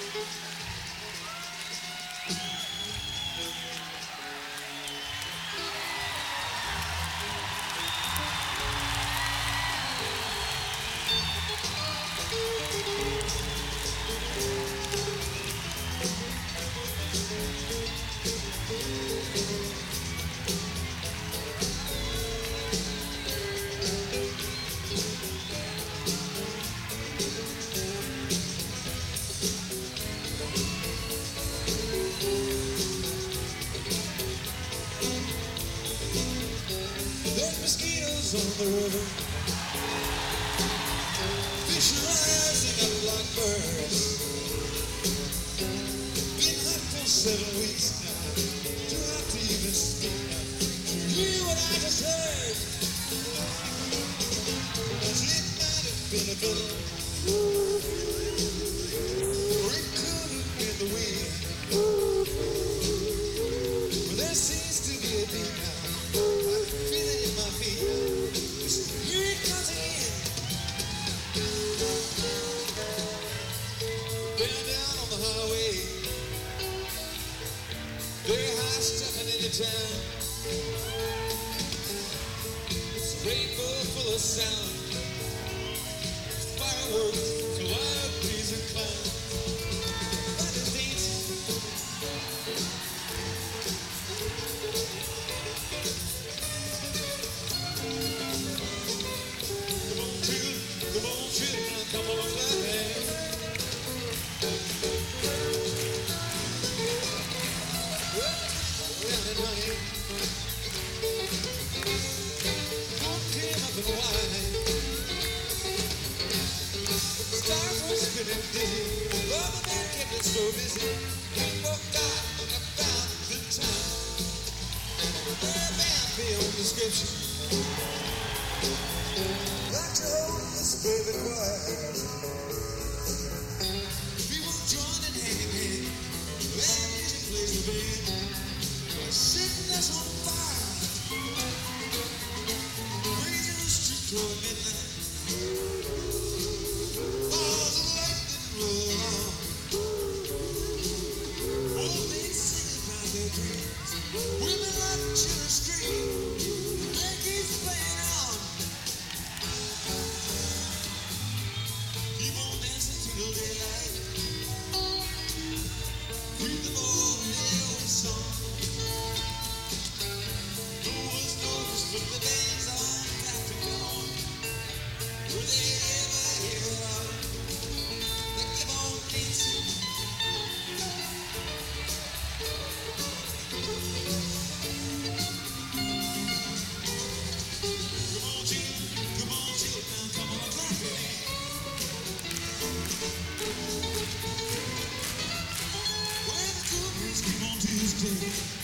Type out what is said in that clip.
There's mosquitoes on the river, fish rising up like birds. Been hot for 7 weeks now, too hot to even speak now. To hear what I just heard, it might have been a bird, or it could have been the wind. But there seems to be a beat now. I feel it in my feet now. Here it comes again. Down on the highway, very high stepping into town. It's a rainbow full of sound, fireworks, celebrities and clowns. Everybody's dancing. Come on, children, come on, clap hands. Down and running, one came up and wine. Stars were spinning dizzy, other men kept it so busy. People got about the time. Their band beyond description. Like to hold this baby quiet. People joining hand in hand, and music plays the band. Setting us on fire, raising the street toward midnight. Balls of lightning roll on. Old men singing about their dreams, women watching the street. Yankees playing on. Keep on dancing till daylight. Keep the old railway song. But the days on got to go on. Will they ever hear out? They keep on dancing. Come on, children, come on, clap your hands. Where the cool breeze came on Tuesday.